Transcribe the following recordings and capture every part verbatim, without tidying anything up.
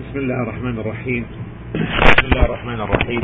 بسم الله الرحمن الرحيم بسم الله الرحمن الرحيم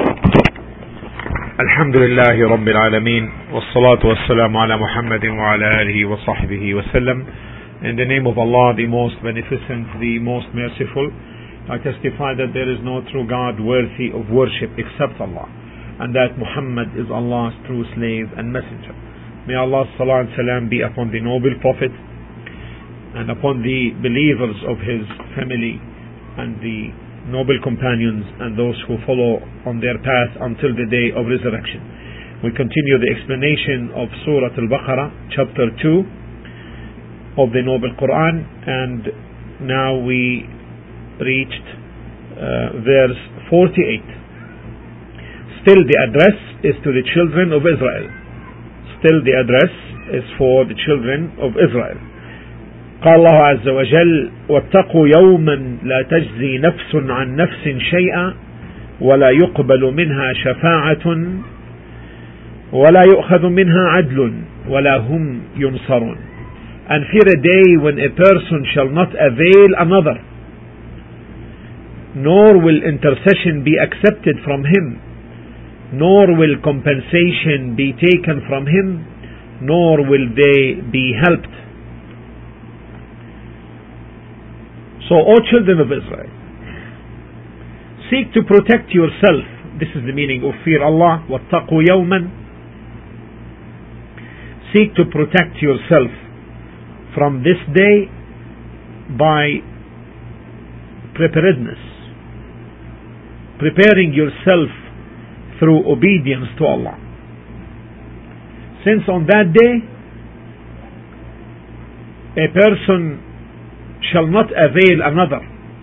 الحمد لله رب العالمين والصلاة والسلام على محمد وعلى آله وصحبه وسلم. In the name of Allah, the most beneficent, the most merciful, I testify that there is no true God worthy of worship except Allah, and that Muhammad is Allah's true slave and messenger. May Allah's salah and salam be upon the noble Prophet and upon the believers of his family and the noble companions and those who follow on their path until the day of resurrection. We continue the explanation of Surah Al-Baqarah, chapter two of the noble Quran, and now we reached uh, verse forty-eight. Still the address is to the children of Israel. Still the address is for the children of Israel. قال الله عز وجل واتقوا يوما لا تجزي نفس عن نفس شيئا ولا يقبل منها شفاعة ولا يؤخذ منها عدل ولا هم ينصرون. And fear a day when a person shall not avail another, nor will intercession be accepted from him, nor will compensation be taken from him, nor will they be helped. So, O children of Israel, seek to protect yourself. This is the meaning of fear Allah. وَاتَّقُوا يَوْمًا. Seek to protect yourself from this day by preparedness, preparing yourself through obedience to Allah. Since on that day a person shall not avail another.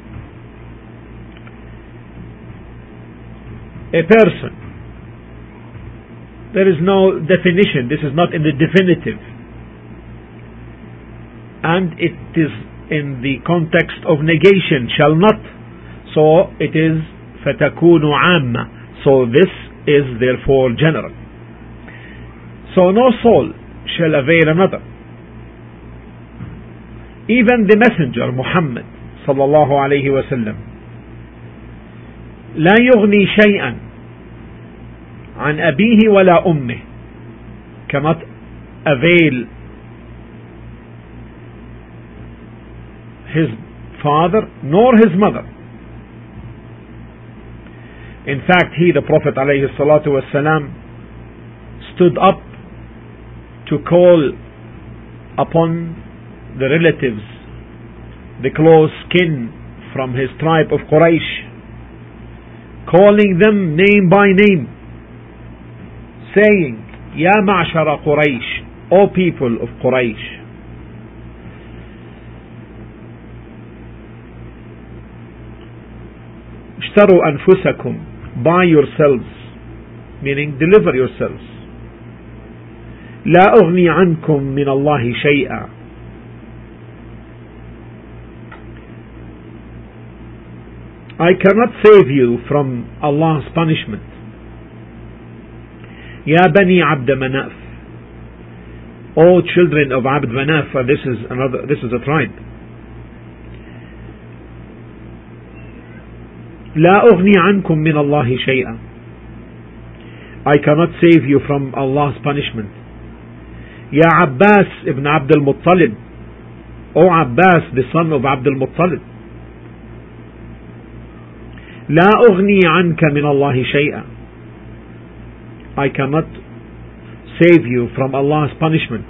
A person. There is no definition. This is not in the definitive. And it is in the context of negation. Shall not. So it is فَتَكُونُ عَامَّةً. So this is therefore general. So no soul shall avail another. Even the messenger Muhammad sallallahu alayhi wa sallam لا يغني شيئا عن أبيه ولا أمه, cannot avail his father nor his mother. In fact, he, the Prophet alayhi salatu wa salam, stood up to call upon the relatives, the close kin from his tribe of Quraysh, calling them name by name, saying, Ya ma'shara Quraysh, O people of Quraysh, اشتروا أنفسكم, buy yourselves, meaning deliver yourselves. لا أغني عنكم من الله شيئا, I cannot save you from Allah's punishment. Ya Bani Abd Manaf, O children of Abd Manaf, this is another, this is a tribe. لا أغني عنكم من الله شيئا, I cannot save you from Allah's punishment. Ya Abbas ibn Abd al-Muttalib, O Abbas, the son of Abd al-Muttalib, لا أغني عنك من الله شيئا, I cannot save you from Allah's punishment.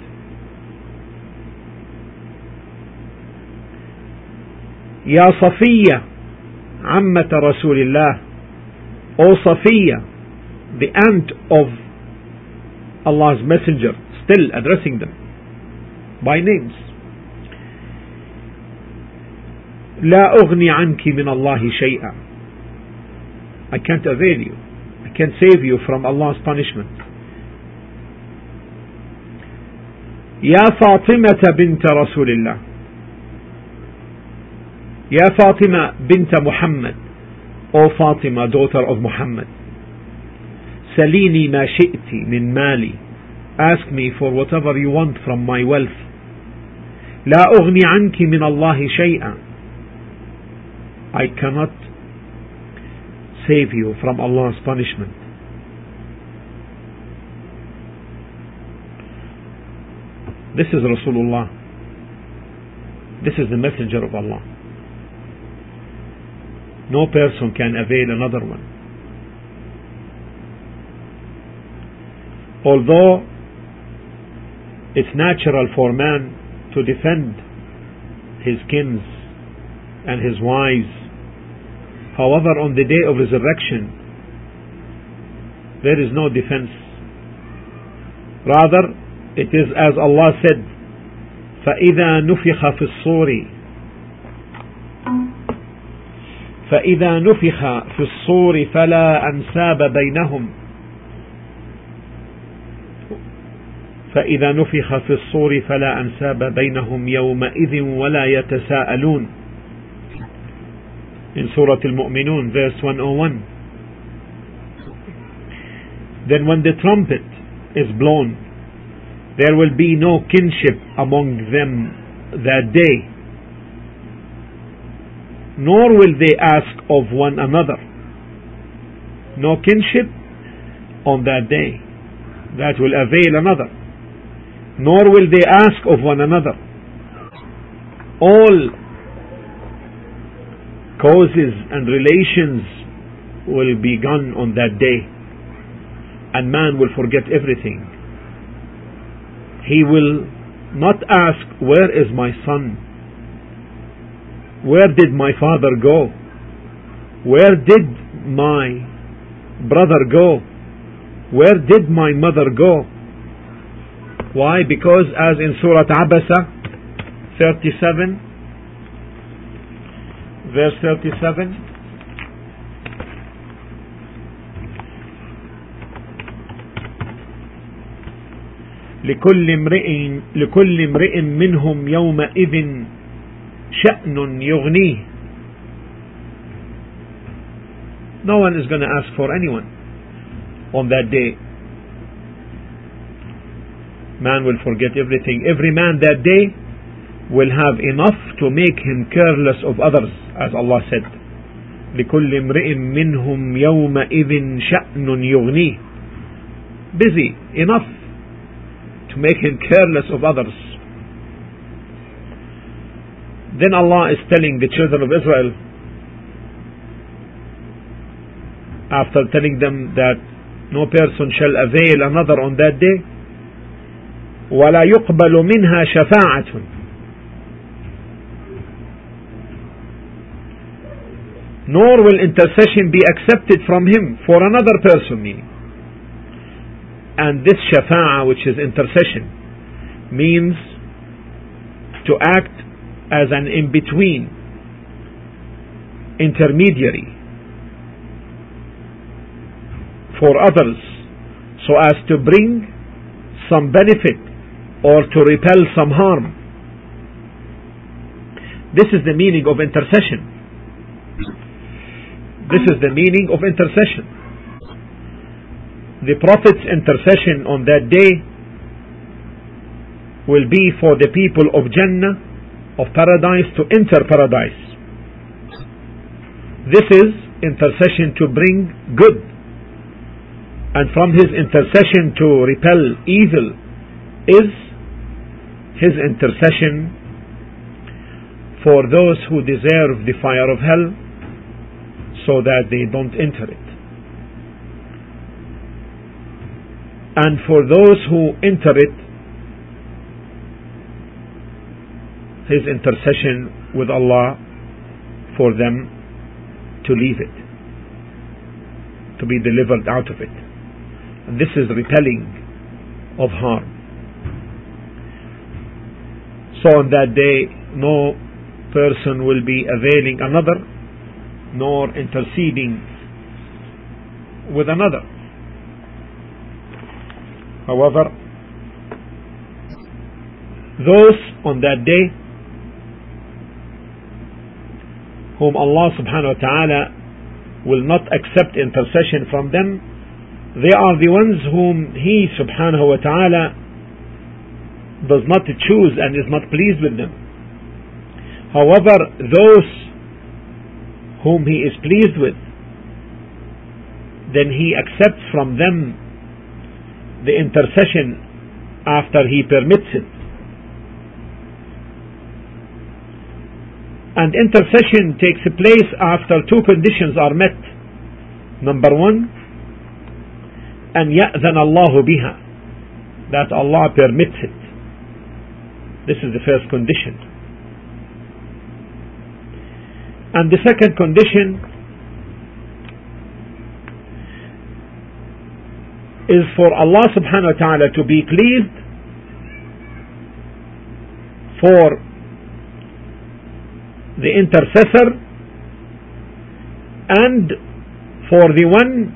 يا صفية عمة رسول الله, O Safiya, the aunt of Allah's messenger, still addressing them by names. لا أغني عنك من الله شيئا, I can't avail you, I can't save you from Allah's punishment. Ya Fatimata bint Rasulillah, Ya Fatima bint Muhammad, O Fatima, daughter of Muhammad, Salini ma shi'ti min mali, ask me for whatever you want from my wealth. لا أغني عنك من الله شيئا, I cannot save you from Allah's punishment. This is Rasulullah. This is the messenger of Allah. No person can avail another one. Although it's natural for man to defend his kins and his wives, however, on the day of resurrection, there is no defense. Rather, it is as Allah said, فَإِذَا نُفِخَ فِي الصُّورِ فَإِذَا نُفِخَ فِي الصُّورِ فَلَا أَنْسَابَ بَيْنَهُمْ فإذا نفخ في الصور فلا أنساب بينهم يومئذ ولا يتساءلون. In Surah Al-Mu'minun, verse one oh one. Then when the trumpet is blown, there will be no kinship among them that day, nor will they ask of one another. No kinship on that day that will avail another, nor will they ask of one another. All causes and relations will be gone on that day, and man will forget everything. He will not ask, where is my son? Where did my father go? Where did my brother go? Where did my mother go? Why? Because as in Surah Abasa thirty-seven, verse thirty-seven, لكل امرئ لكل امرئ منهم يومئذ شأن يغنيه. No one is going to ask for anyone on that day. Man will forget everything. Every man that day will have enough to make him careless of others, as Allah said, لكل امرئ منهم يومئذ شأن يغنيه. Busy enough to make him careless of others. Then Allah is telling the children of Israel, after telling them that no person shall avail another on that day, وَلَا يُقْبَلُ مِنْهَا شَفَاعَةٌ, nor will intercession be accepted from him for another person, meaning. And this shafa'ah, which is intercession, means to act as an in-between, intermediary for others, so as to bring some benefit or to repel some harm. This is the meaning of intercession. This is the meaning of intercession. The Prophet's intercession on that day will be for the people of Jannah, of paradise, to enter paradise. This is intercession to bring good, and from his intercession to repel evil is his intercession for those who deserve the fire of hell, so that they don't enter it. And for those who enter it, his intercession with Allah for them to leave it, to be delivered out of it. And this is repelling of harm. So on that day, no person will be availing another, nor interceding with another. However, those on that day whom Allah subhanahu wa ta'ala will not accept intercession from them, they are the ones whom He subhanahu wa ta'ala does not choose and is not pleased with them. However, those whom He is pleased with, then He accepts from them the intercession after He permits it. And intercession takes place after two conditions are met. Number one, أن يأذن الله بها, that Allah permits it. This is the first condition. And the second condition is for Allah subhanahu wa ta'ala to be pleased for the intercessor and for the one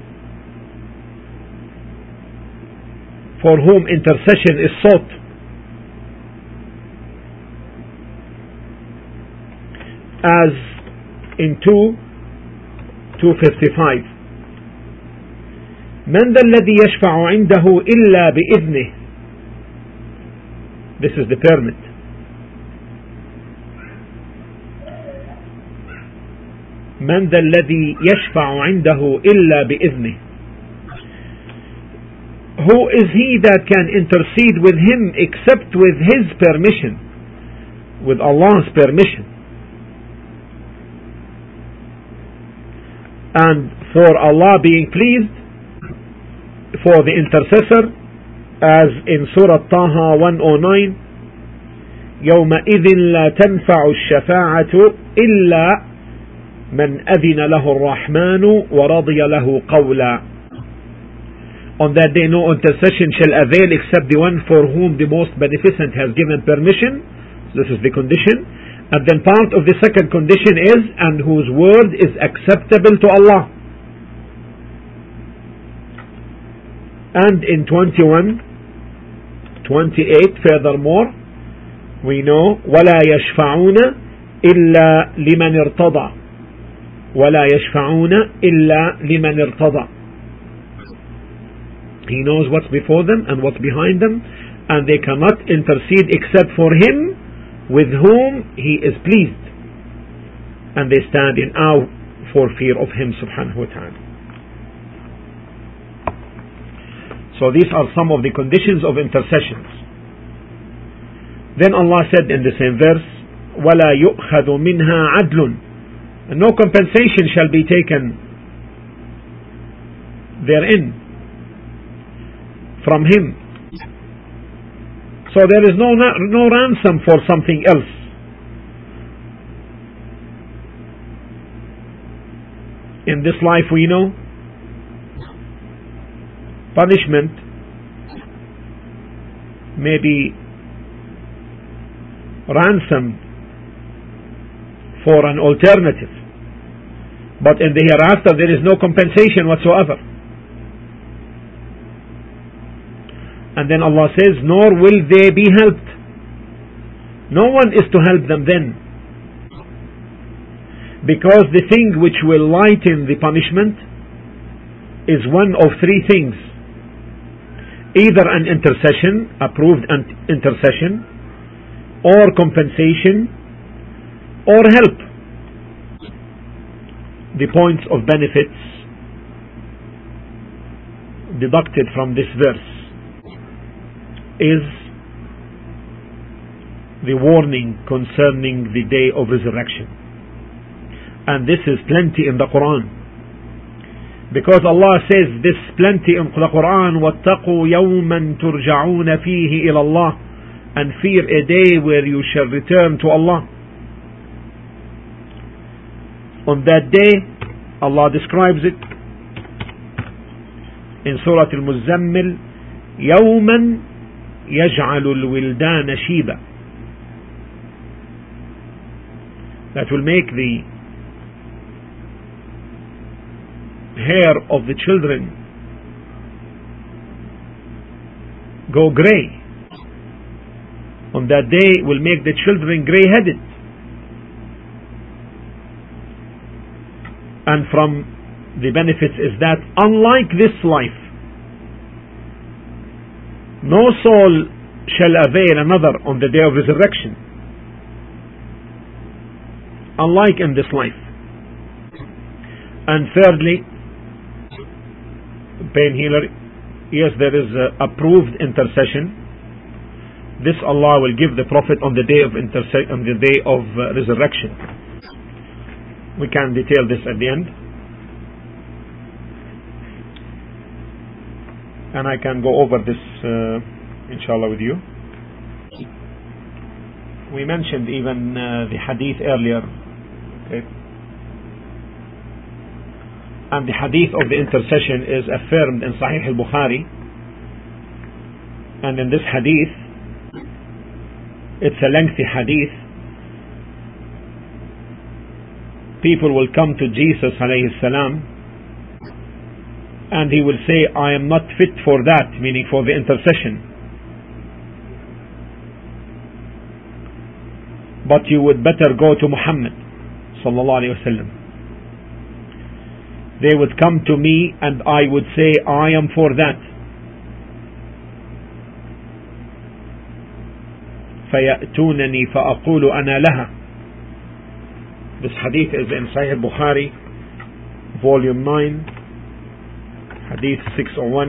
for whom intercession is sought. As in two fifty-five, من ذا الذي يشفع عنده إلا بإذنه. This is the permit. من ذا الذي يشفع عنده إلا بإذنه. Who is he that can intercede with him except with his permission, with Allah's permission? And for Allah being pleased for the intercessor, as in Surah Taha one oh nine, يومئذ لا تنفع الشفاعة إلا من أذن له الرحمن ورضي له قولا. On that day no intercession shall avail except the one for whom the most beneficent has given permission. So this is the condition. And then part of the second condition is, and whose word is acceptable to Allah. And in twenty-one, twenty-eight furthermore, we know ولا يشفعون إلا لمن ارتضى ولا يشفعون إلا لمن ارتضى. He knows what's before them and what's behind them, and they cannot intercede except for him with whom he is pleased, and they stand in awe for fear of him subhanahu wa ta'ala. So these are some of the conditions of intercessions. Then Allah said in the same verse, وَلَا يُؤْخَذُ مِنْهَا عَدْلٌ, and no compensation shall be taken therein from him. So there is no no ransom for something else. In this life we know punishment may be ransom for an alternative, but in the hereafter there is no compensation whatsoever. And then Allah says, nor will they be helped. No one is to help them then, because the thing which will lighten the punishment is one of three things: either an intercession, approved intercession, or compensation, or help. The points of benefits deducted from this verse is the warning concerning the day of resurrection, and this is plenty in the Quran, because Allah says this plenty in the Quran, وَاتَّقُوا يَوْمًا تُرْجَعُونَ فِيهِ إِلَى اللَّهِ, and fear a day where you shall return to Allah. On that day Allah describes it in Surah Al-Muzammil, يَوْمًا يجعل الولدان شيبا, that will make the hair of the children go grey. On that day will make the children grey-headed. And from the benefits is that unlike this life, no soul shall avail another on the day of resurrection, unlike in this life. And thirdly, pain healer, yes, there is uh, approved intercession. This Allah will give the Prophet on the day of interse- on the day of uh, resurrection. We can detail this at the end, and I can go over this uh, inshallah with you. We mentioned even uh, the hadith earlier, okay? And the hadith of the intercession is affirmed in Sahih al-Bukhari, and in this hadith, it's a lengthy hadith. People will come to Jesus alayhi salam, and he will say, I am not fit for that, meaning for the intercession, but you would better go to Muhammad sallallahu alayhi wasallam. They would come to me and I would say, I am for that. فَيَأْتُونَنِي فَأَقُولُ أَنَا لَهَا. This hadith is in Sahih Bukhari, volume nine, hadith six oh one.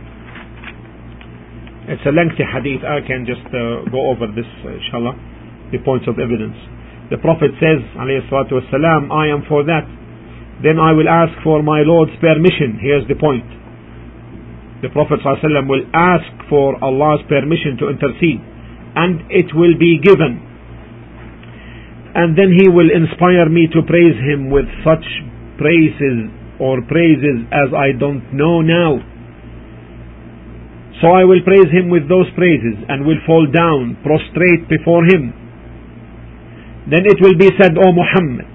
It's a lengthy hadith. I can just uh, go over this, uh, inshallah, the points of evidence. The Prophet says, alayhi salatu wasalam, I am for that. Then I will ask for my Lord's permission. Here's the point. The Prophet sallallahu alaihi wasallam will ask for Allah's permission to intercede, and it will be given. And then he will inspire me to praise him with such praises or praises as I don't know now. So I will praise him with those praises and will fall down, prostrate before him. Then it will be said, O Muhammad,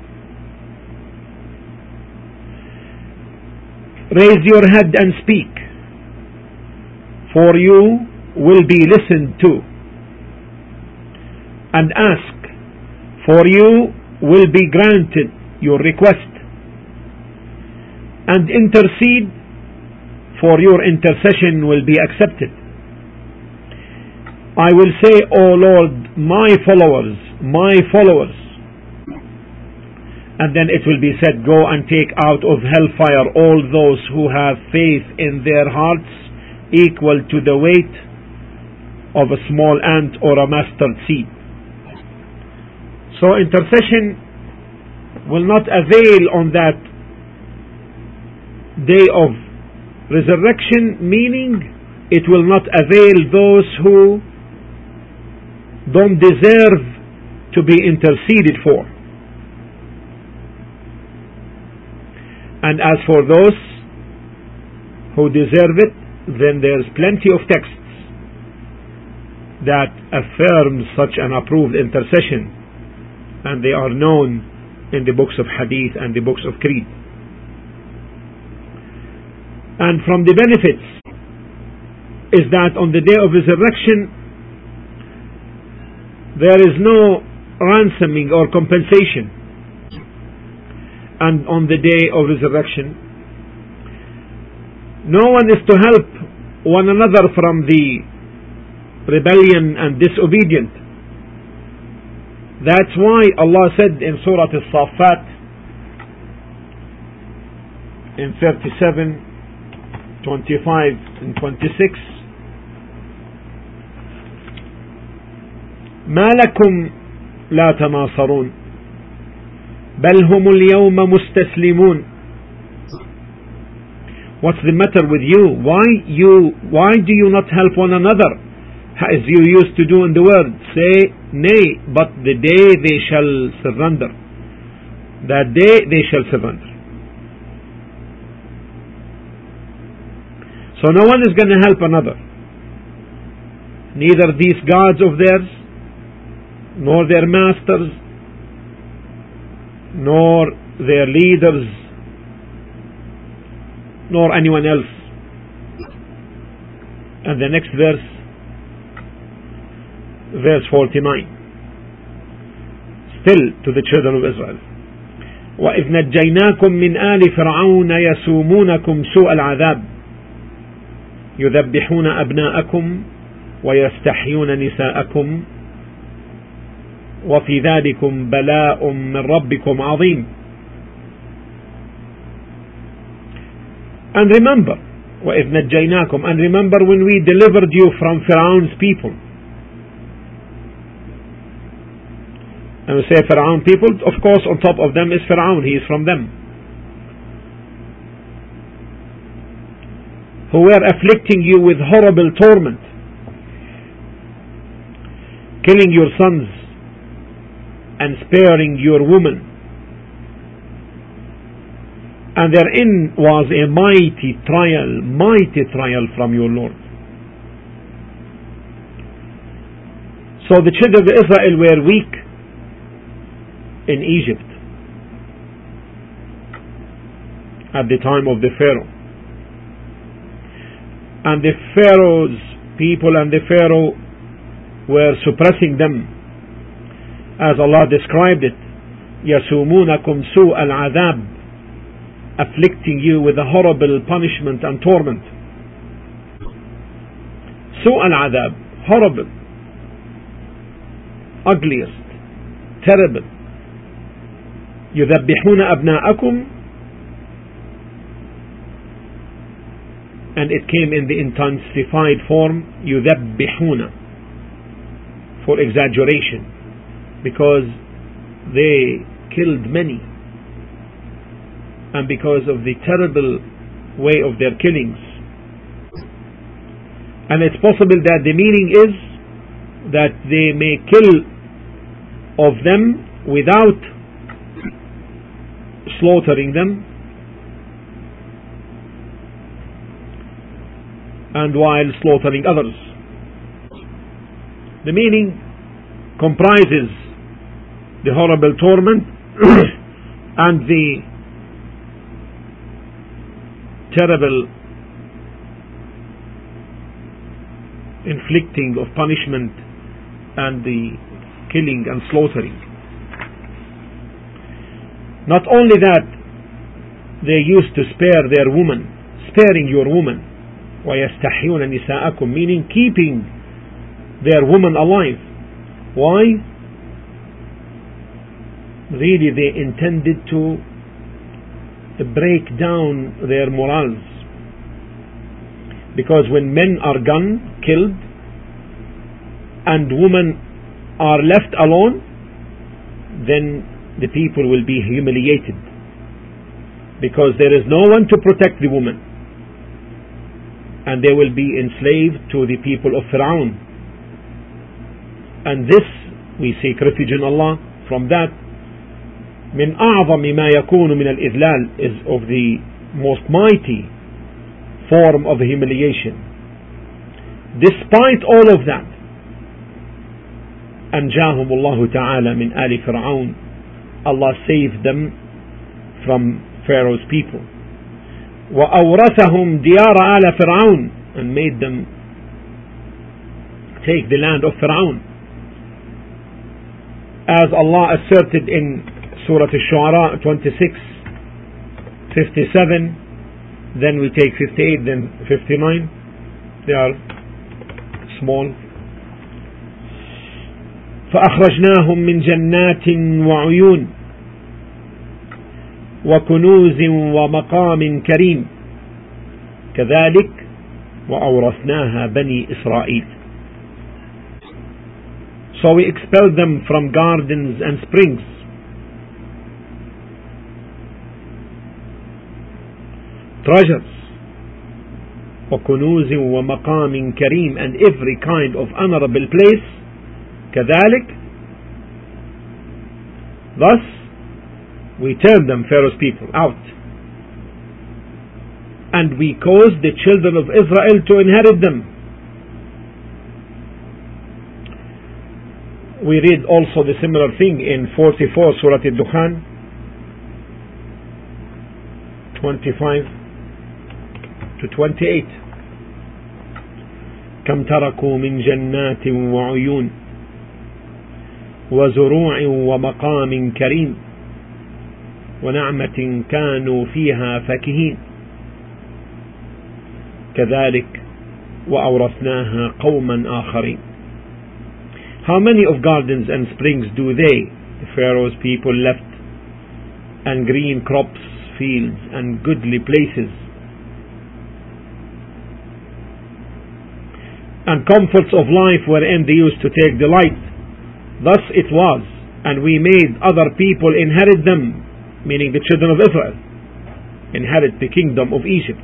raise your head and speak, for you will be listened to. And ask, for you will be granted your request. And intercede, for your intercession will be accepted. I will say, O Lord, my followers, my followers. And then it will be said, go and take out of hellfire all those who have faith in their hearts equal to the weight of a small ant or a mustard seed. So intercession will not avail on that day of resurrection, meaning it will not avail those who don't deserve to be interceded for. And as for those who deserve it, then there's plenty of texts that affirm such an approved intercession, and they are known in the books of hadith and the books of creed. And from the benefits is that on the day of resurrection there is no ransoming or compensation. And on the day of resurrection no one is to help one another from the rebellion and disobedient. That's why Allah said in Surah As-Saffat in thirty-seven, twenty-five and twenty-six, ما لكم لا تناصرون بل هم اليوم مستسلمون. What's the matter with you? Why you why do you not help one another as you used to do in the world? Say nay, but the day they shall surrender, that day they shall surrender. So no one is going to help another, neither these gods of theirs, nor their masters, nor their leaders, nor anyone else. And the next verse, verse forty-nine, still to the children of Israel, وَإِذْ نَجَّيْنَاكُمْ مِنْ آلِ فِرْعَوْنَ يَسُومُونَكُمْ سُوءَ الْعَذَابِ يُذَبِّحُونَ أَبْنَاءَكُمْ وَيَسْتَحْيُونَ نِسَاءَكُمْ وَفِي ذَلِكُمْ بَلَاءٌ مِّن رَبِّكُمْ عَظِيمٌ. And remember, وَإِذْ نَجَّيْنَاكُمْ, and remember when we delivered you from Pharaoh's people. And we say Pharaoh people, of course on top of them is Pharaoh, he is from them. Who were afflicting you with horrible torment, killing your sons and sparing your women. And therein was a mighty trial, mighty trial from your Lord. So the children of Israel were weak in Egypt at the time of the Pharaoh. And the Pharaoh's people and the Pharaoh were suppressing them, as Allah described it. يَسُومُونَكُمْ سُوءَ الْعَذَابِ, afflicting you with a horrible punishment and torment. سُوءَ الْعَذَابِ, horrible, ugliest, terrible. يُذَبِّحُونَ أَبْنَاءَكُمْ, and it came in the intensified form يُذَبِّحُونَ, for exaggeration, because they killed many, and because of the terrible way of their killings. And it's possible that the meaning is that they may kill of them without slaughtering them, and while slaughtering others. The meaning comprises the horrible torment and the terrible inflicting of punishment and the killing and slaughtering. Not only that, they used to spare their women, sparing your woman. وَيَسْتَحْيُونَ نِسَاءَكُمْ, meaning keeping their woman alive. Why? Really they intended to break down their morals. Because when men are gone, killed, and women are left alone, then the people will be humiliated, because there is no one to protect the woman, and they will be enslaved to the people of Pharaoh. And this, we seek refuge in Allah from that. من أعظم ما يكون من الإذلال, is of the most mighty form of humiliation. Despite all of that, أنجاهم الله تعالى من آل فرعون, Allah saved them from Pharaoh's people. وأورثهم ديار آل فرعون, and made them take the land of Pharaoh, as Allah asserted in Surah Al-Shu'ara twenty-six, fifty-seven, then we take fifty-eight, then fifty-nine. They are small. فأخرجناهم من جنات وعيون وكنوز ومقام كريم كذلك وأورثناها بني إسرائيل. So we expelled them from gardens and springs, treasures, وكنوز ومقام كريم, and every kind of honorable place. كذلك, thus we turned them, Pharaoh's people, out, and we caused the children of Israel to inherit them. We read also the similar thing in forty-four, Surah Al-Dukhan, twenty-five to twenty-eight. كم تركوا من جنات وعيون وزروع ومقام كريم ونعمة كانوا فيها فاكهين كذلك وأورثناها قوما آخرين. How many of gardens and springs do they, the Pharaoh's people, left, and green crops, fields, and goodly places, and comforts of life wherein they used to take delight. Thus it was, and we made other people inherit them, meaning the children of Israel, inherit the kingdom of Egypt.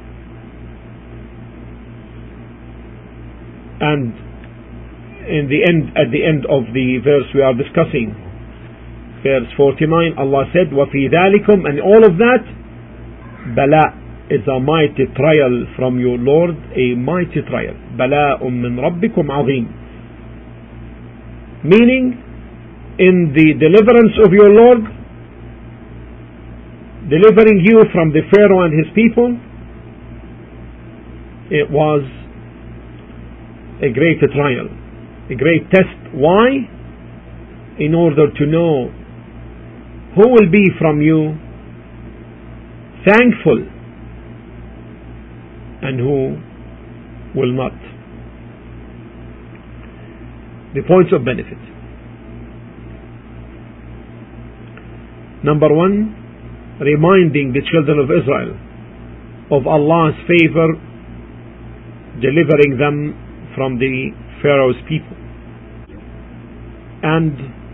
And in the end, at the end of the verse we are discussing, verse forty-nine, Allah said, وَفِي ذَلِكُمْ, and all of that, Bala is a mighty trial from your Lord, a mighty trial. بَلَاءٌ مِّن رَبِّكُمْ عَظِيمٌ, meaning in the deliverance of your Lord, delivering you from the Pharaoh and his people, it was a great trial, a great test. Why? In order to know who will be from you thankful and who will not. The points of benefit. Number one, reminding the children of Israel of Allah's favor, delivering them from the Pharaoh's people. And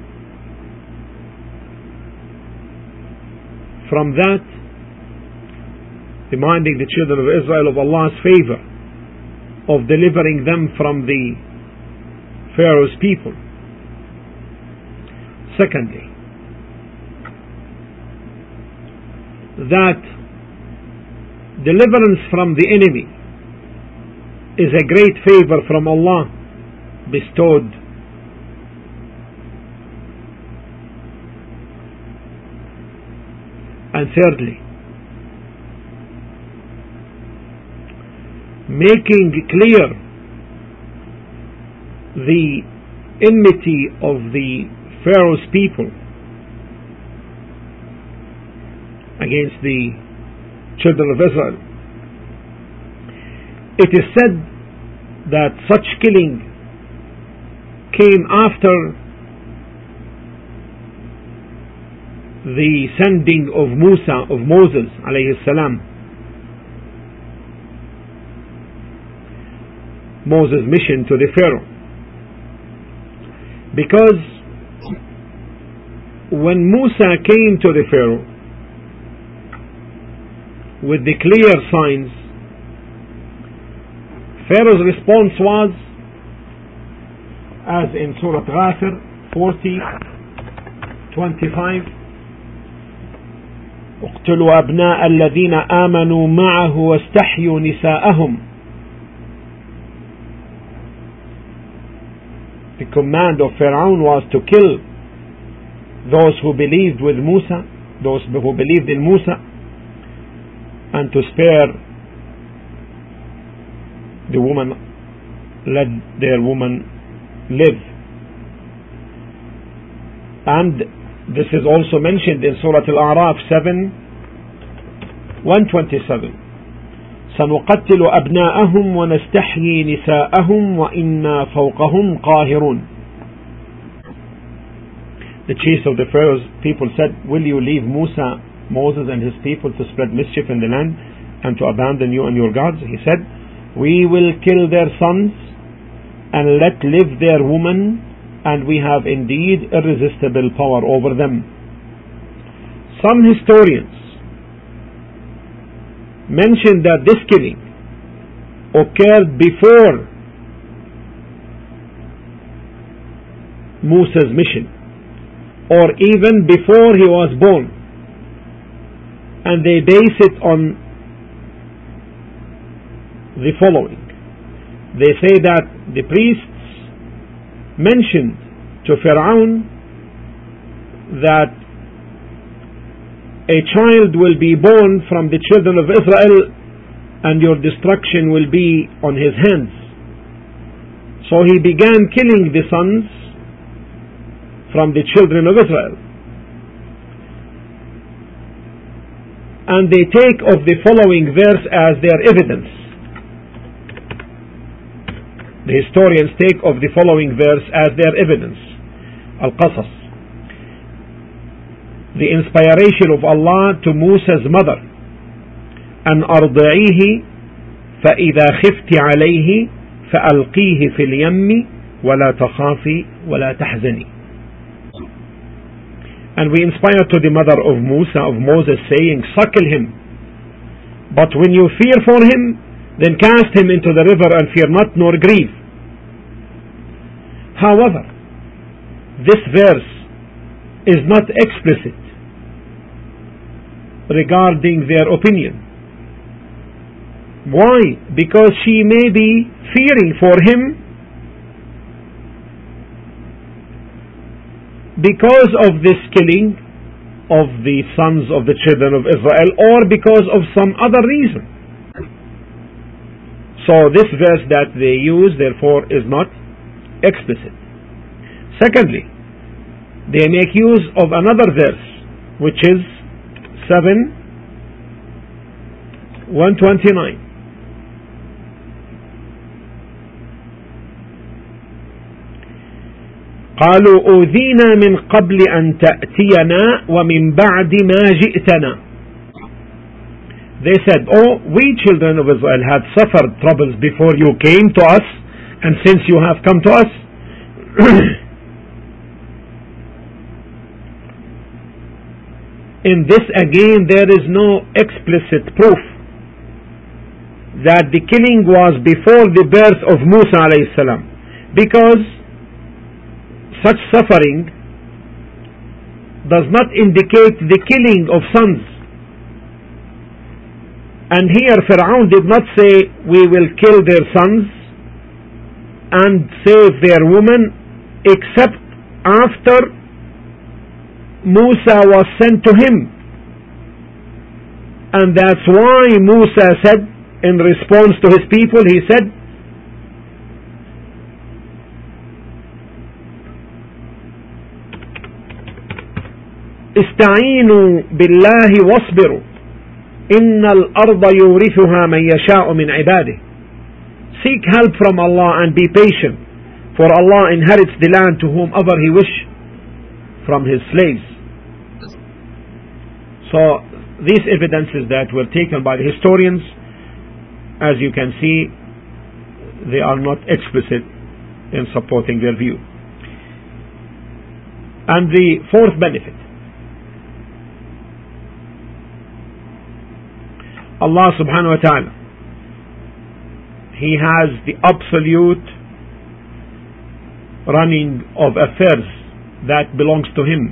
from that, reminding the children of Israel of Allah's favor of delivering them from the Pharaoh's people. Secondly, that deliverance from the enemy is a great favor from Allah bestowed. And thirdly, making clear the enmity of the Pharaoh's people against the children of Israel. It is said that such killing came after the sending of Musa, of Moses alayhi salam, Moses' mission to the Pharaoh. Because when Musa came to the Pharaoh with the clear signs, Pharaoh's response was, as in Surah Ghafir forty twenty-five, اقتلوا أبناء الذين آمنوا معه واستحيوا نساءهم. The command of Pharaoh was to kill those who believed with Musa, those who believed in Musa, and to spare the woman, let their woman live. And this is also mentioned in Surah Al-A'raf seven one twenty-seven. سنقتل أبناءهم ونستحيي نساءهم وإنا فوقهم قاهرون. The chiefs of the Pharaoh's people said, will you leave Musa, Moses and his people to spread mischief in the land and to abandon you and your gods? He said, we will kill their sons and let live their women, and we have indeed irresistible power over them. Some historians mentioned that this killing occurred before Musa's mission, or even before he was born, and they base it on the following. They say that the priests mentioned to Pharaoh that a child will be born from the children of Israel and your destruction will be on his hands. So he began killing the sons from the children of Israel. And they take of the following verse as their evidence. The historians take of the following verse as their evidence. Al-Qasas. The inspiration of Allah to Musa's mother. أن أرضعيه فإذا خفت عليه فألقيه في اليم ولا تخافي ولا تحزني. And we inspired to the mother of Musa, of Moses, saying, suckle him, but when you fear for him, then cast him into the river and fear not nor grieve. However, this verse is not explicit regarding their opinion. Why? Because she may be fearing for him because of this killing of the sons of the children of Israel, or because of some other reason. So this verse that they use, therefore, is not explicit. Secondly, they make use of another verse, which is seven one twenty-nine. قالوا أوذينا من قبل أن تأتينا ومن بعد ما جئتنا. They said, oh, we children of Israel had suffered troubles before you came to us, and since you have come to us. In this again there is no explicit proof that the killing was before the birth of Musa alayhi salam, because such suffering does not indicate the killing of sons. And here Fir'aun did not say, we will kill their sons and save their women, except after Musa was sent to him. And that's why Musa said, in response to his people, he said, استعينوا بالله واصبروا إن الأرض يورثها من يشاء من عباده. Seek help from Allah and be patient, for Allah inherits the land to whomever He wish from His slaves. So these evidences that were taken by the historians, as you can see, they are not explicit in supporting their view. And the fourth benefit, Allah subhanahu wa ta'ala, He has the absolute running of affairs that belongs to Him.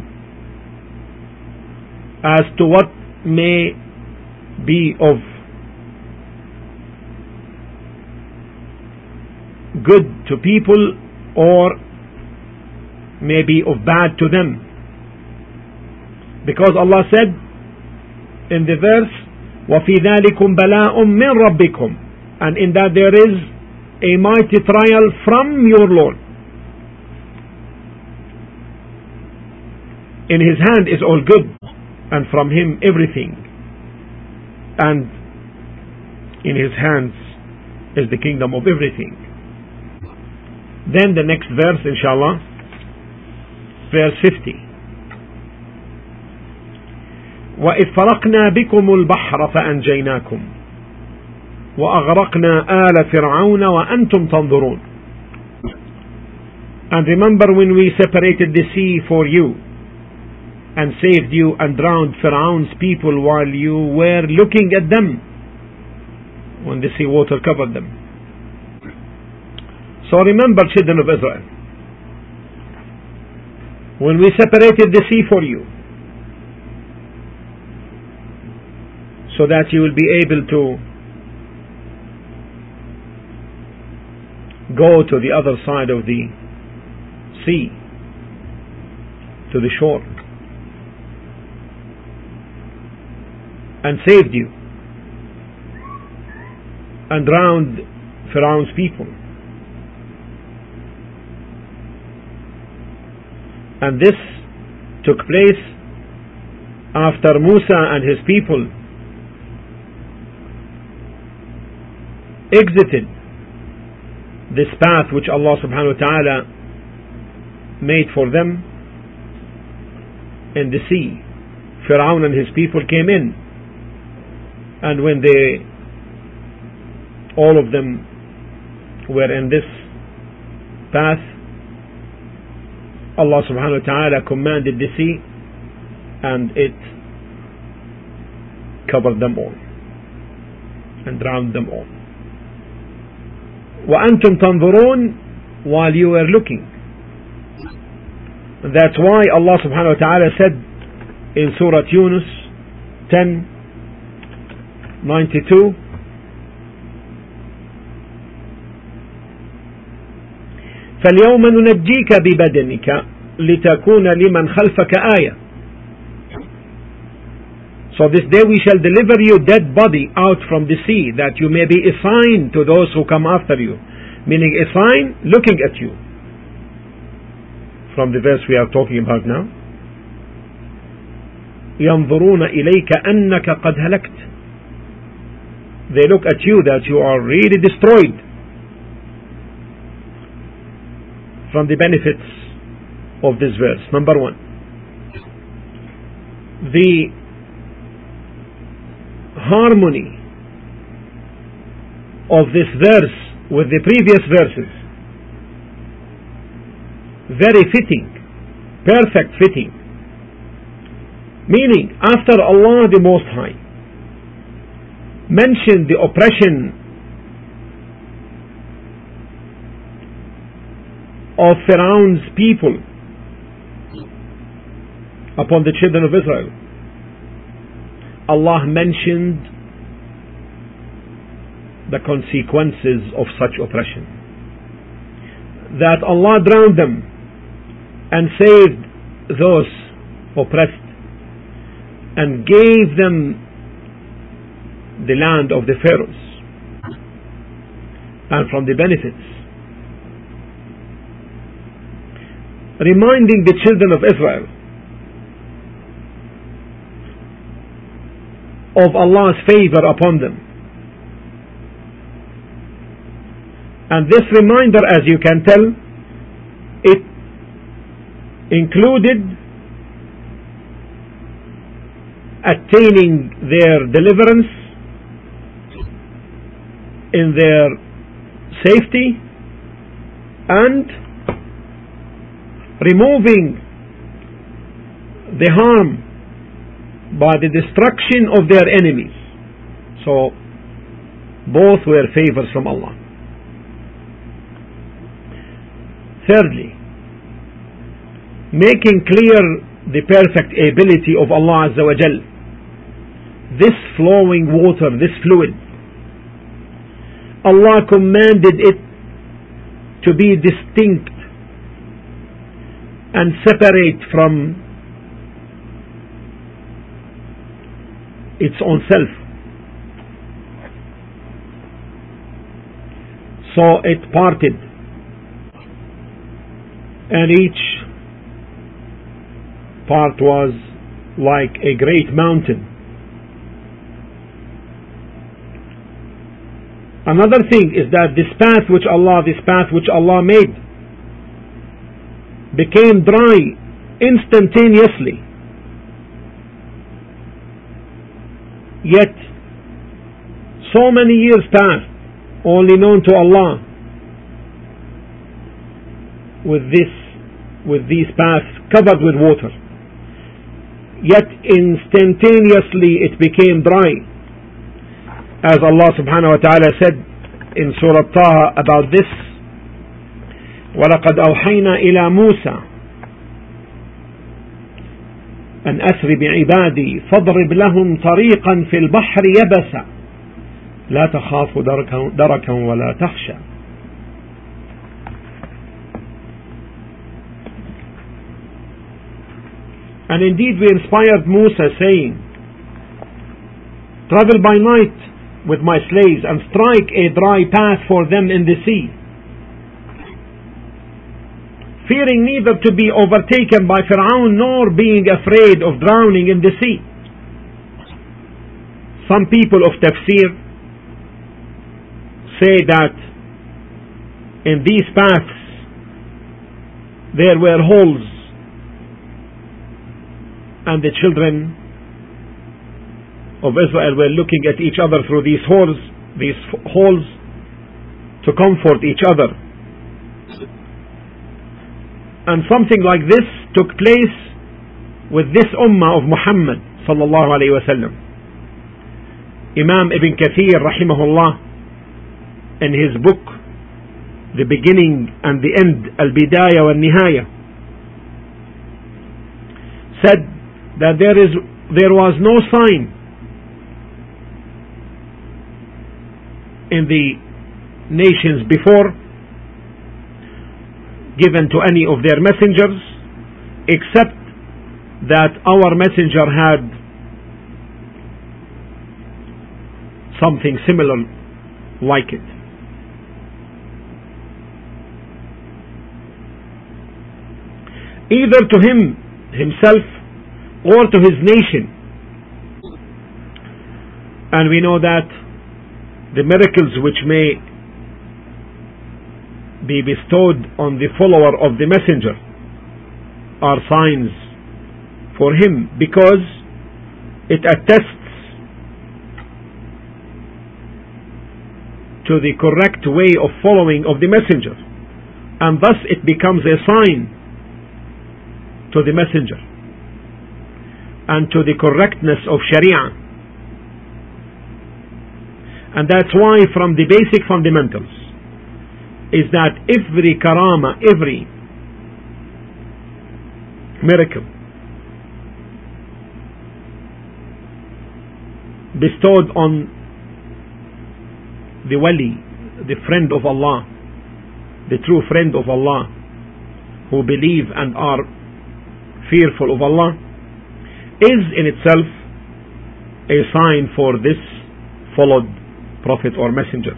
As to what may be of good to people or may be of bad to them. Because Allah said in the verse, وَفِي ذَلِكُمْ بَلَاءٌ مِّن رَبِّكُمْ, and in that there is a mighty trial from your Lord. In His hand is all good, and from Him everything, and in His hands is the kingdom of everything. Then the next verse, inshallah, verse fifty. وَإِذْ فَرَقْنَا بِكُمُ الْبَحْرَ فَأَنْجَيْنَاكُمْ وَأَغْرَقْنَا آلَ فِرْعَوْنَ وَأَنْتُمْ تَنْظُرُونَ. And remember when we separated the sea for you and saved you and drowned Fir'aun's people while you were looking at them when the sea water covered them. So remember, children of Israel, when we separated the sea for you so that you will be able to go to the other side of the sea, to the shore, and saved you and drowned Pharaoh's people. And this took place after Musa and his people exited this path which Allah subhanahu wa ta'ala made for them in the sea. Pharaoh and his people came in, and when they all of them were in this path, Allah subhanahu wa ta'ala commanded the sea and it covered them all and drowned them all. وَأَنْتُمْ تَنْظُرُونَ, while you were looking. That's why Allah subhanahu wa ta'ala said in Surah Yunus ten ninety-two, فَالْيَوْمَ نُنَجِّيكَ بِبَدَنِكَ لِتَكُونَ لِمَنْ خَلْفَكَ آيَةً. So this day we shall deliver your dead body out from the sea, that you may be a sign to those who come after you. Meaning a sign looking at you. From the verse we are talking about now. يَنْظُرُونَ إِلَيْكَ أَنَّكَ قَدْ هَلَكْتَ. They look at you that you are really destroyed. From the benefits of this verse, number one, the harmony of this verse with the previous verses, very fitting, perfect fitting. Meaning, after Allah the Most High mentioned the oppression of Pharaoh's people upon the children of Israel, Allah mentioned the consequences of such oppression. That Allah drowned them and saved those oppressed and gave them the land of the Pharaohs. And from the benefits, reminding the children of Israel of Allah's favor upon them. And this reminder, as you can tell, it included attaining their deliverance in their safety and removing the harm by the destruction of their enemies. So both were favors from Allah. Thirdly, making clear the perfect ability of Allah Azza wa Jal. This flowing water, this fluid, Allah commanded it to be distinct and separate from its own self. So it parted, and each part was like a great mountain. Another thing is that this path which Allah, this path which Allah made became dry instantaneously. Yet so many years passed, only known to Allah, with this, with these paths covered with water. Yet instantaneously it became dry. As Allah subhanahu wa ta'ala said in Surah Taha about this, وَلَقَدْ أَوْحَيْنَا إِلَى مُوسَى أَنْ أَسْرِ بِعِبَادِي فَاضْرِبْ لَهُمْ طَرِيقًا فِي الْبَحْرِ يَبَسًا لَا تَخَافُ دَرَكًا وَلَا تَخْشَى. And indeed we inspired Musa, saying, travel by night with my slaves and strike a dry path for them in the sea, fearing neither to be overtaken by Pharaoh nor being afraid of drowning in the sea. Some people of tafsir say that in these paths there were holes, and the children of Israel were looking at each other through these holes, these holes, to comfort each other. And something like this took place with this ummah of Muhammad sallallahu alayhi wa sallam. Imam Ibn Kathir rahimahullah, in his book The Beginning and the End, Al-Bidayah wa Nihaya, said that there is there was no sign in the nations before given to any of their messengers, except that our messenger had something similar like it. Either to him himself or to his nation. And we know that the miracles which may be bestowed on the follower of the messenger are signs for him, because it attests to the correct way of following of the messenger, and thus it becomes a sign to the messenger and to the correctness of Sharia. And that's why from the basic fundamentals is that every karama, every miracle bestowed on the wali, the friend of Allah, the true friend of Allah, who believe and are fearful of Allah, is in itself a sign for this followed prophet or messenger.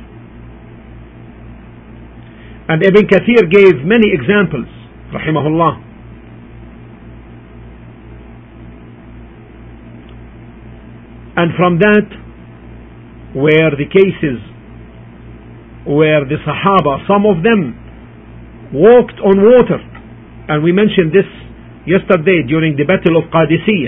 And Ibn Kathir gave many examples, rahimahullah. And from that were the cases where the Sahaba, some of them walked on water, and we mentioned this yesterday during the Battle of Qadisiyah.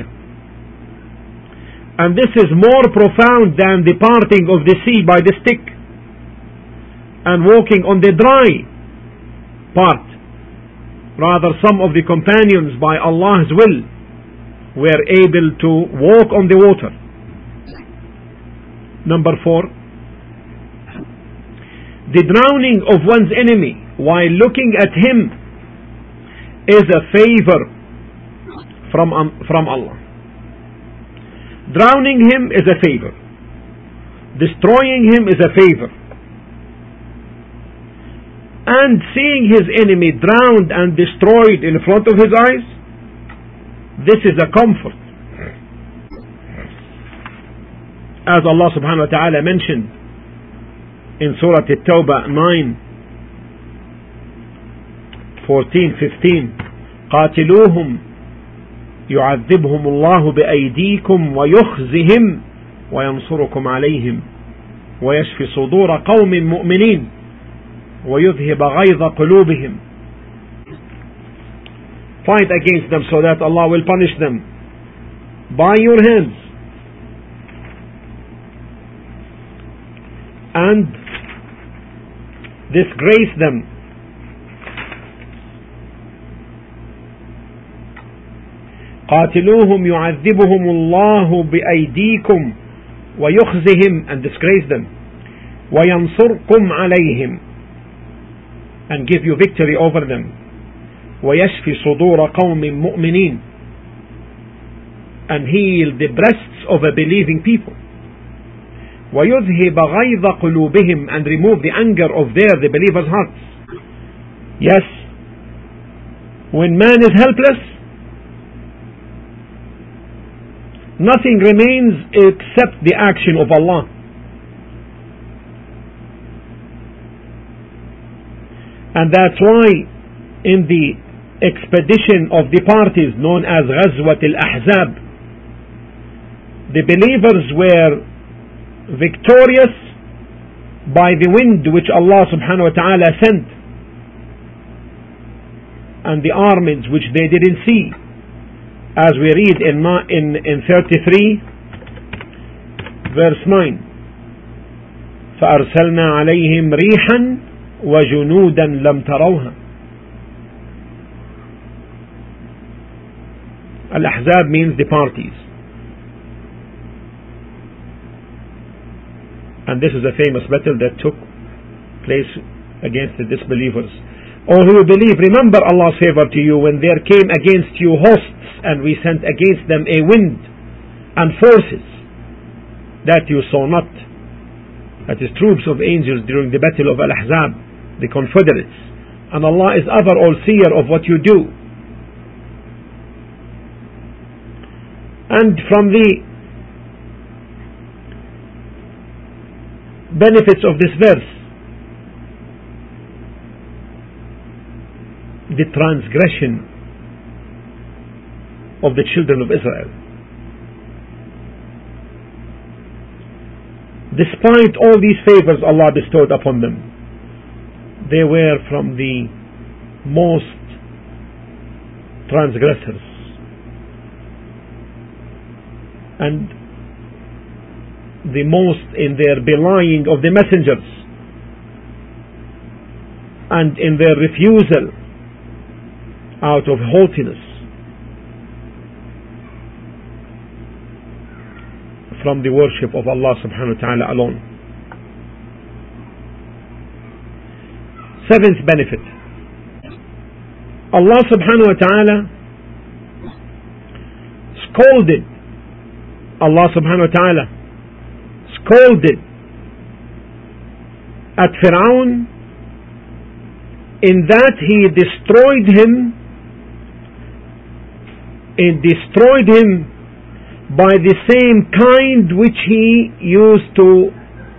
And this is more profound than the parting of the sea by the stick and walking on the dry part. Rather, some of the companions, by Allah's will, were able to walk on the water. Number four, the drowning of one's enemy while looking at him is a favor from, um, from Allah. Drowning him is a favor. Destroying him is a favor. And seeing his enemy drowned and destroyed in front of his eyes, this is a comfort. As Allah subhanahu wa ta'ala mentioned in Surah At-Tawbah nine, fourteen, fifteen, قاتلوهم يعذبهم الله بأيديكم ويخزهم وينصركم عليهم ويشفي صدور قوم مؤمنين ويذهب غيظ قلوبهم. Fight against them so that Allah will punish them by your hands and disgrace them. قاتلوهم يعذبهم الله بأيديكم ويخزهم, and disgrace them, وينصركم عليهم, and give you victory over them, ويشفي صدور قوم مؤمنين, and heal the breasts of a believing people, ويذهب غيظ قلوبهم, and remove the anger of their, the believers' hearts. Yes, when man is helpless, nothing remains except the action of Allah. And that's why in the expedition of the parties known as Ghazwat al-Ahzab, the believers were victorious by the wind which Allah subhanahu wa ta'ala sent and the armies which they didn't see, as we read in in, in thirty-three verse nine, فأرسلنا عليهم ريحا وجنودا لم تروها. Al-Ahzab means the parties, and this is a famous battle that took place against the disbelievers. O who believe, remember Allah's favor to you when there came against you hosts, and we sent against them a wind and forces that you saw not, that is troops of angels during the battle of Al-Ahzab, the confederates, and Allah is ever all-seer of what you do. And from the benefits of this verse, the transgression of the children of Israel. Despite all these favors Allah bestowed upon them, they were from the most transgressors and the most in their belying of the messengers and in their refusal out of haughtiness from the worship of Allah subhanahu wa ta'ala alone. Seventh benefit, Allah subhanahu wa ta'ala scolded Allah subhanahu wa ta'ala scolded at Fir'aun in that he destroyed him he destroyed him by the same kind which he used to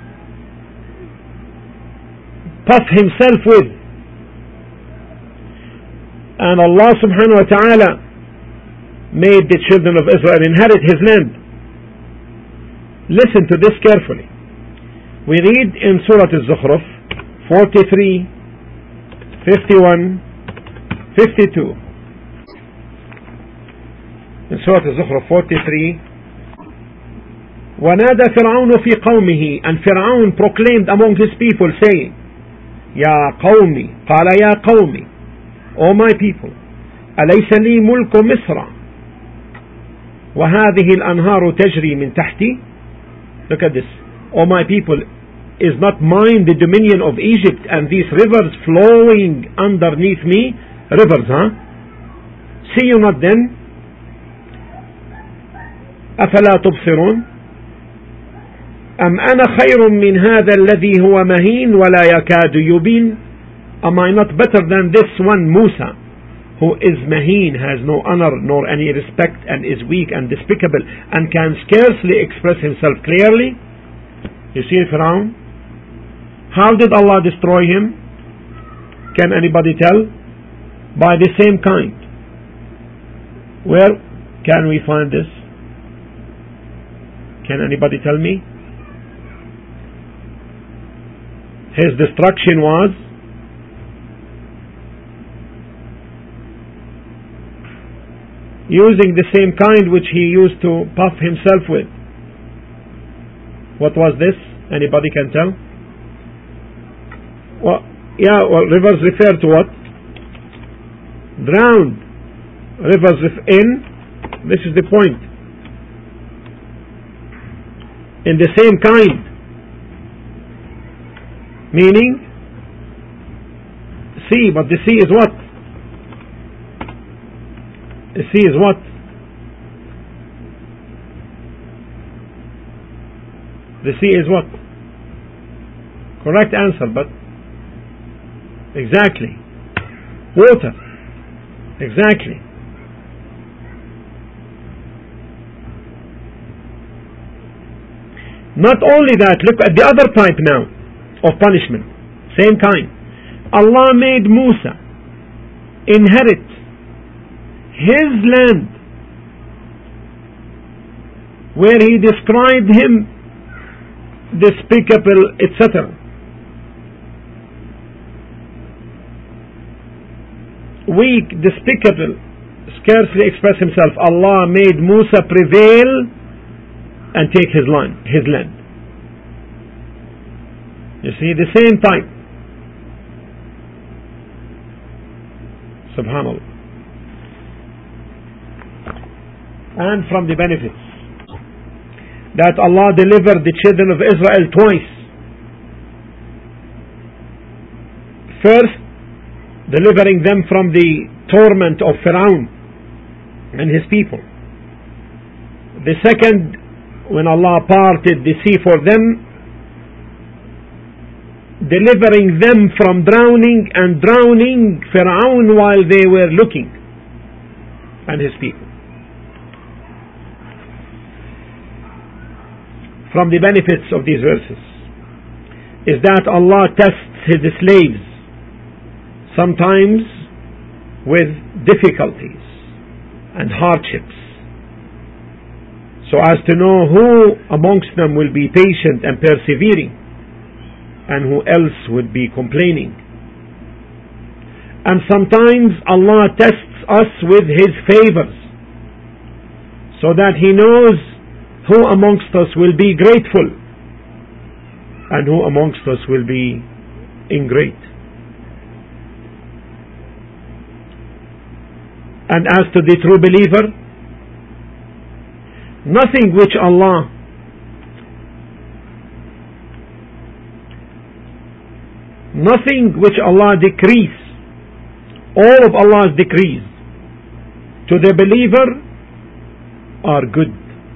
puff himself with. And Allah subhanahu wa ta'ala made the children of Israel inherit his land. Listen to this carefully. We read in Surah Al-Zukhruf forty-three, fifty-one, fifty-two. In Surah Al-Zukhruf forty-three, وَنَادَى فِرْعَوْنُ فِي قَوْمِهِ, and Fir'aun proclaimed among his people, saying, يَا قَوْمِ, قَالَ يَا قَوْمِ, O my people, أَلَيْسَ لِي مُلْكُ مِصْرَ وَهَذِهِ الْأَنْهَارُ تَجْرِي مِنْ تَحْتِي. Look at this. O my people, is not mine the dominion of Egypt and these rivers flowing underneath me? Rivers, huh? See you not then? أفلا تبصرون أم أنا خير من هذا الذي هو مهين ولا يكاد يبين. Am I not better than this one Musa, who is Maheen, has no honor nor any respect, and is weak and despicable, and can scarcely express himself clearly? You see Fir'aun? How did Allah destroy him? Can anybody tell? By the same kind. Where can we find this? Can anybody tell me? His destruction was using the same kind which he used to puff himself with. What was this? Anybody can tell? Well, yeah, well, rivers refer to what? Drowned. Rivers ref- in, this is the point. In the same kind. Meaning, sea, but the sea is what? The sea is what? The sea is what? Correct answer, but exactly. Water. Exactly. Not only that, look at the other type now of punishment. Same kind. Allah made Musa inherit his land, where he described him despicable, et cetera. Weak, despicable, scarcely express himself. Allah made Musa prevail and take his land, his land. You see, the same time. Subhanallah. And from the benefits that Allah delivered the children of Israel twice. First, delivering them from the torment of Pharaoh and his people. The second, when Allah parted the sea for them, delivering them from drowning and drowning Pharaoh while they were looking, and his people. From the benefits of these verses is that Allah tests His slaves sometimes with difficulties and hardships, so as to know who amongst them will be patient and persevering and who else would be complaining. And sometimes Allah tests us with His favors so that He knows who amongst us will be grateful and who amongst us will be ingrate. And as to the true believer, nothing which Allah nothing which Allah decrees, all of Allah's decrees to the believer are good.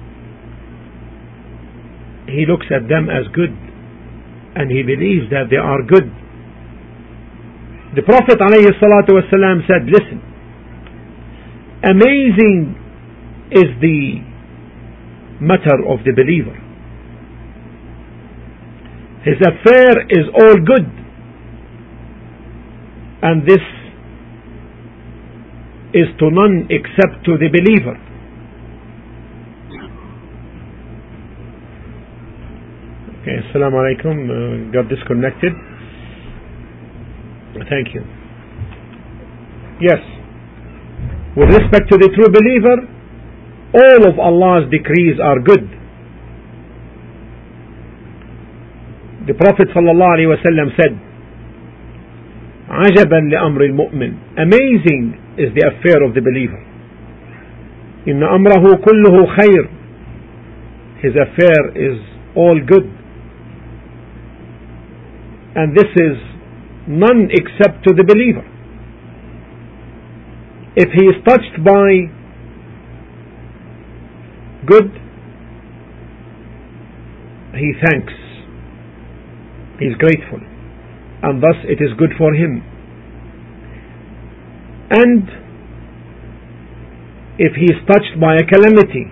He looks at them as good and he believes that they are good. The Prophet ﷺ said, listen, amazing is the matter of the believer. His affair is all good, and this is to none except to the believer. Okay, Assalamu alaikum. Uh, got disconnected. Thank you. Yes, with respect to the true believer, all of Allah's decrees are good. The Prophet sallallahu alaihi wasallam said, عجبا لأمر المؤمن, amazing is the affair of the believer. إن أمره كله خير, his affair is all good. And this is none except to the believer. If he is touched by good, he thanks, he is grateful, and thus it is good for him. And if he is touched by a calamity,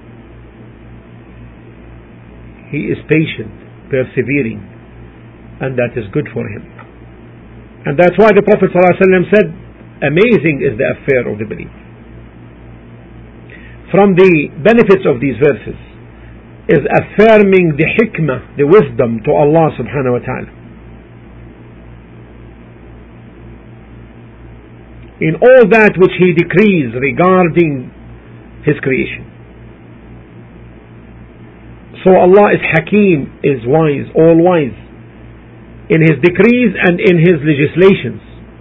he is patient, persevering, and that is good for him. And that's why the Prophet ﷺ said, amazing is the affair of the believer. From the benefits of these verses is affirming the hikmah, the wisdom to Allah subhanahu wa ta'ala in all that which He decrees regarding His creation. So Allah is Hakim, is wise, all wise in His decrees and in His legislations.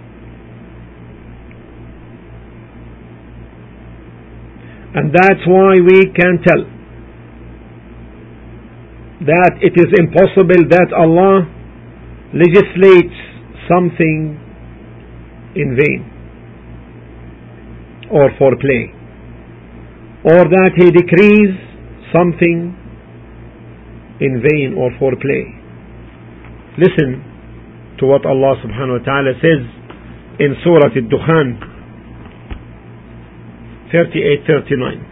And that's why we can tell that it is impossible that Allah legislates something in vain or for play, or that He decrees something in vain or for play. Listen to what Allah subhanahu wa ta'ala says in Surah Al-Dukhan thirty-eight thirty-nine.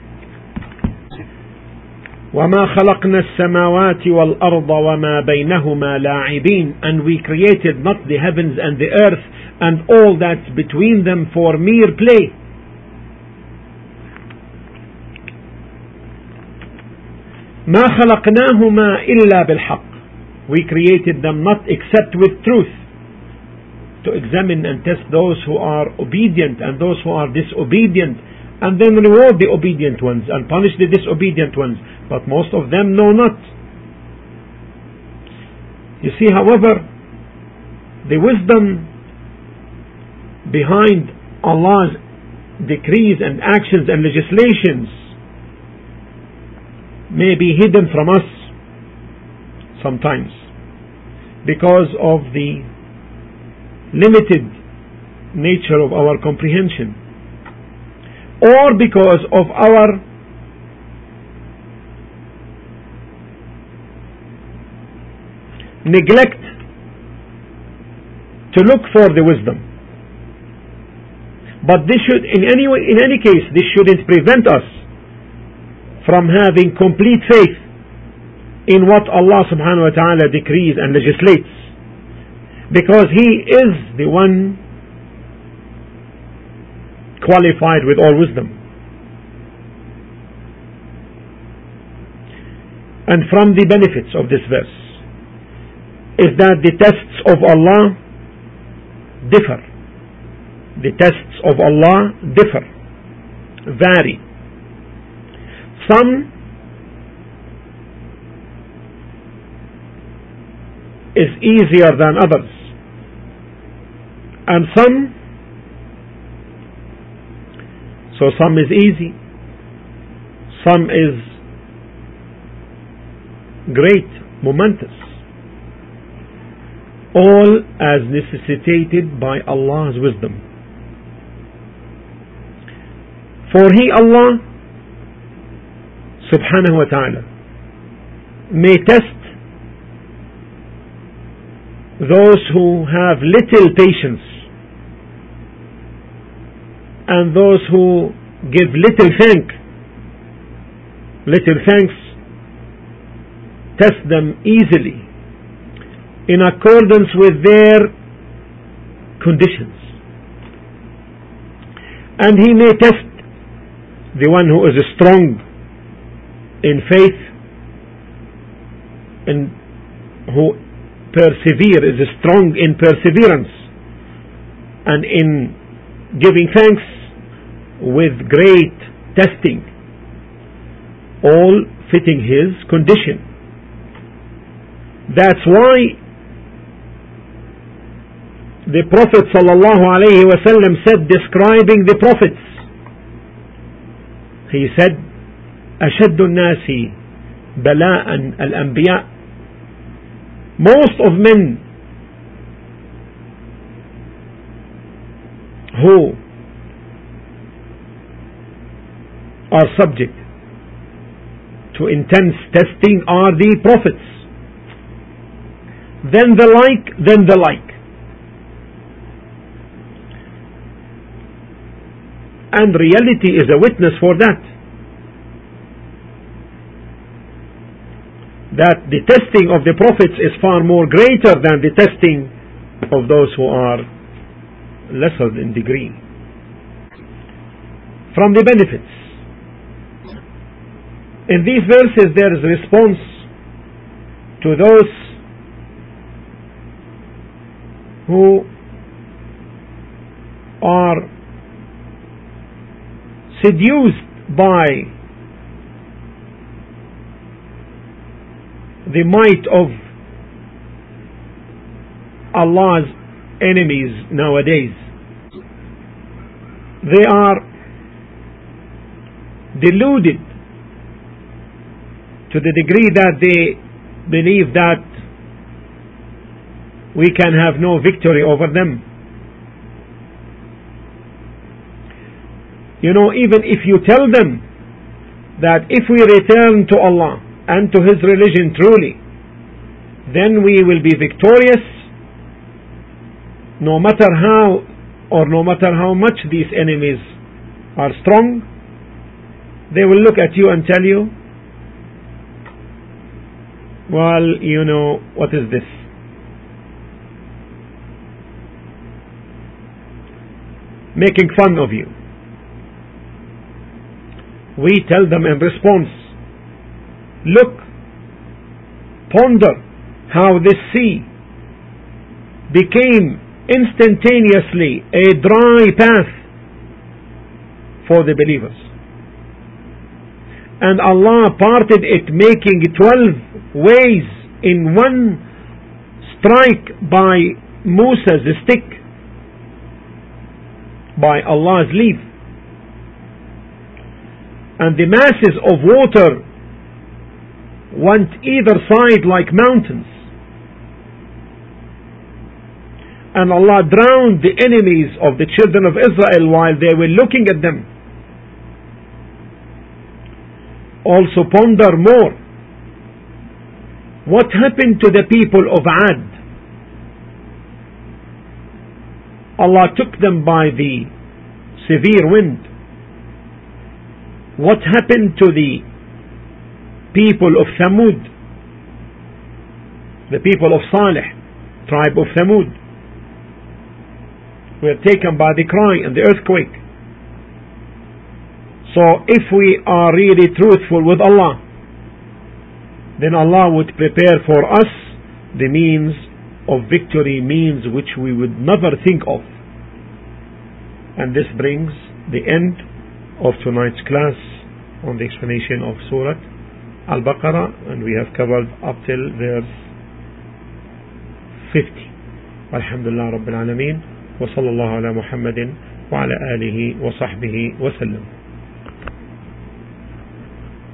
وَمَا خَلَقْنَا السَّمَاوَاتِ وَالْأَرْضَ وَمَا بَيْنَهُمَا لَاعِبِينَ, and we created not the heavens and the earth and all that's between them for mere play. مَا خَلَقْنَاهُمَا إِلَّا بِالْحَقِّ, we created them not except with truth, to examine and test those who are obedient and those who are disobedient, and then reward the obedient ones and punish the disobedient ones. But most of them know not. You see, however, the wisdom behind Allah's decrees and actions and legislations may be hidden from us sometimes because of the limited nature of our comprehension, or because of our neglect to look for the wisdom. But this should, in any way, in any case, this shouldn't prevent us from having complete faith in what Allah subhanahu wa ta'ala decrees and legislates, because He is the one qualified with all wisdom. And from the benefits of this verse is that the tests of Allah differ. The tests of Allah differ, vary. Some is easier than others, and some so some is easy, some is great, momentous, all as necessitated by Allah's wisdom. For He, Allah subhanahu wa ta'ala, may test those who have little patience and those who give little thank little thanks, test them easily in accordance with their conditions. And He may test the one who is strong in faith and who persevere, is strong in perseverance and in giving thanks, with great testing, all fitting his condition. That's why the Prophet sallallahu alaihi wasallam said, describing the prophets, he said, أشد الناس بلاء الأنبياء. Most of men who are subject to intense testing are the prophets. Then the like, then the like. And reality is a witness for that. That the testing of the prophets is far more greater than the testing of those who are lesser in degree. From the benefits, in these verses there is a response to those who are seduced by the might of Allah's enemies nowadays. They are deluded to the degree that they believe that we can have no victory over them. You know, even if you tell them that if we return to Allah and to His religion truly, then we will be victorious, no matter how or no matter how much these enemies are strong, they will look at you and tell you, well, you know, what is this? Making fun of you. We tell them in response, look, ponder how this sea became instantaneously a dry path for the believers. And Allah parted it, making twelve ways in one strike by Musa's stick. by Allah's leave. And the masses of water went either side like mountains. And Allah drowned the enemies of the children of Israel while they were looking at them. Also ponder more. What happened to the people of Ad? Allah took them by the severe wind. What happened to the people of Thamud? The people of Salih, tribe of Thamud, were taken by the cry and the earthquake. So if we are really truthful with Allah, then Allah would prepare for us the means of victory, means which we would never think of. And this brings the end of tonight's class on the explanation of Surah Al-Baqarah, and we have covered up till verse fifty. Alhamdulillah Rabbil Alameen, wa sallallahu ala Muhammadin wa ala alihi wa sahbihi wa sallam.